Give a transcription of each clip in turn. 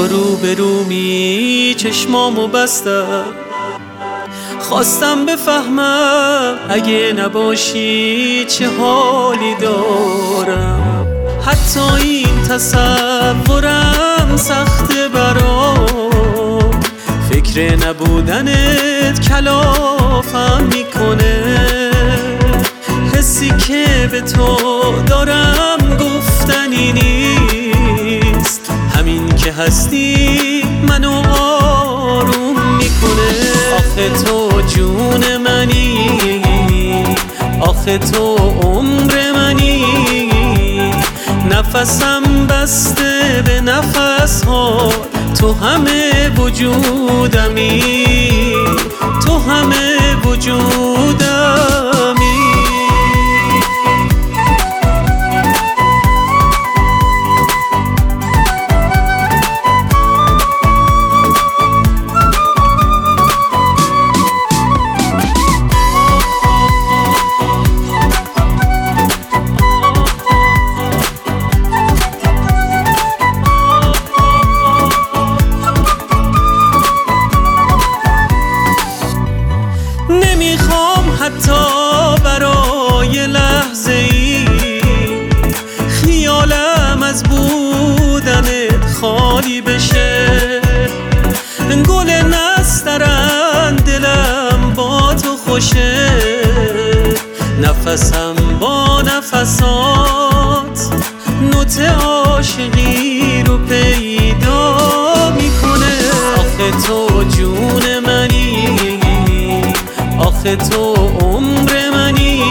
تو روبرومی چشمامو بستم، خواستم بفهمم اگه نباشی چه حالی دارم. حتی این تصورم سخته برام، فکر نبودنت کلافم میکنه. حسی که به تو دارم گفتنی نیست، همین که هستی منو آروم میکنه. آخه تو جون منی، آخه تو عمر منی، نفسم بسته به نفس ها، تو همه وجودمی، تو همه وجودمی. نمیخوام حتی برای لحظه ای خیالم از بودنت خالی بشه. گل نسترن دلم با تو خوشه، نفسم با نفسات نوت عاشقی رو پیدا میکنه. آخه تو جون منی، آخه تو عمر منی،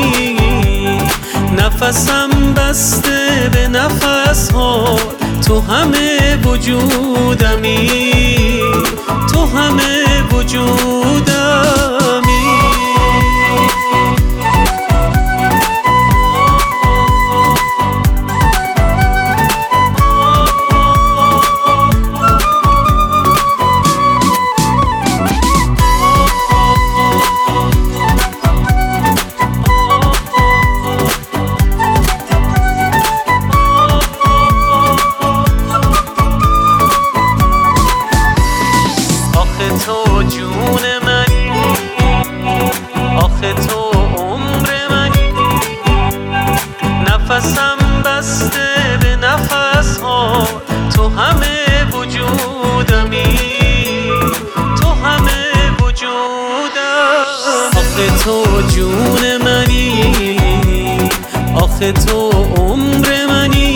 نفسم بسته به نفس ها، تو همه وجودمی، تو همه وجودمی. تو جون منی، آخه تو عمر منی، نفسم بسته به نفس ها، تو همه وجودمی، تو همه وجودم. آخه تو جون منی، آخه تو عمر منی،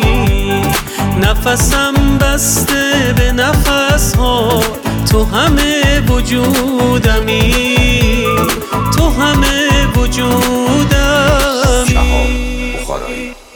نفسم بسته به نفس ها، تو همه وجودمی، تو همه وجودمی.